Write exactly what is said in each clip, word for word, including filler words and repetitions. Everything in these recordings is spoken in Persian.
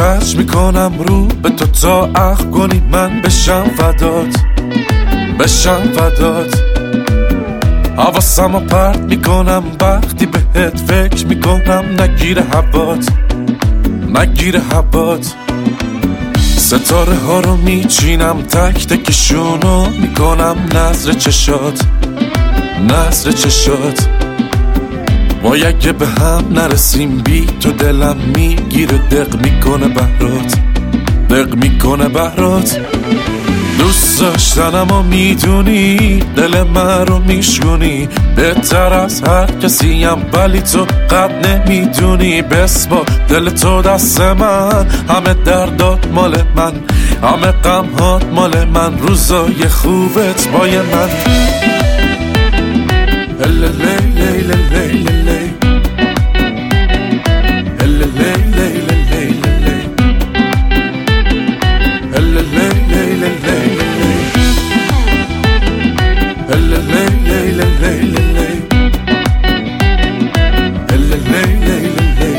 خرج میکنم رو به تو تا عقل کنی من بشم فدات، بشم فدات. حواسمو پرت میکنم وقتی بهت فکر میکنم، نگیر هوات، نگیر هوات. ستاره ها رو میچینم تک تکشونو میکنم نظر چشات، نظر چشات. وای اگه به هم نرسیم بی تو دلم میگیره، دق میکنه بهرات، دق میکنه بهرات. دوست داشتنم و میدونی دل من رو میشونی، بهتر از هر کسیم ولی تو قد نمیدونی. بس با دل تو دست من، همه دردات مال من، همه غمهات مال من، روزای خوبت بای من. هله لی لی لی لی لی هله لی لی لی لی هله لی لی لی لی هله لی لی لی لی هله لی لی لی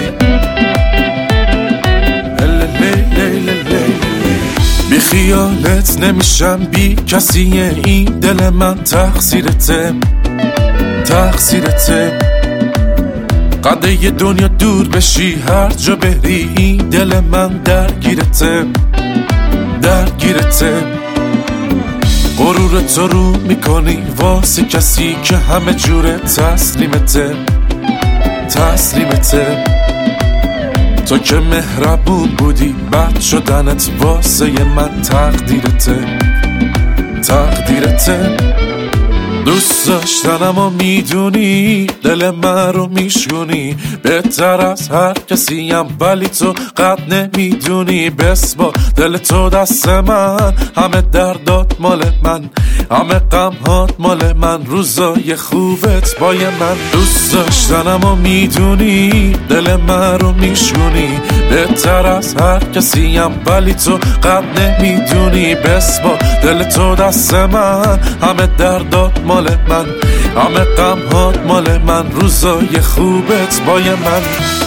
هله لی لی لی. بی خیالت نمیشم بی کسی، این دل من تقصیرته، تقصیرته. قده یه دنیا دور بشی هر جا بری، این دل من درگیرته، درگیرته. غرور تو رو میکنی واسه کسی که همه جوره تسلیمته، تسلیمته. تو که مهربون بودی بد شدنت واسه من تقدیرته، تقدیرته. دوست داشتنم و میدونی دل من رو میشونی، بهتر از هر کسیم ولی تو قد نمیدونی. بس با دل تو دست من، همه دردات مال من، همه غمهات مال من، روزای خوبت بای من. دوست داشتنم و میدونی دل من رو میشونی، بهتر از هر کسیم ولی تو قد نمیدونی. بس با دل تو دست من، همه دردات مال من، همه غمهات مال من، روزای خوبت بای من.